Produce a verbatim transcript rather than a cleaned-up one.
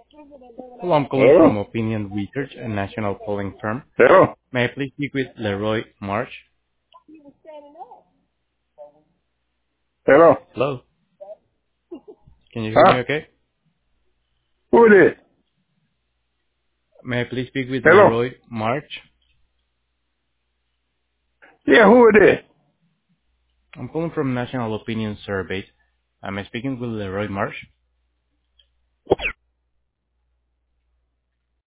Hello, I'm calling from Opinion Research, a national polling firm. Hello? May I please speak with Leroy Marsh? Hello? Hello, can you hear me Huh? okay? Who it is? May I please speak with Hello? Leroy March? Yeah, who it is? I'm calling from National Opinion Surveys. Am I speaking with Leroy Marsh?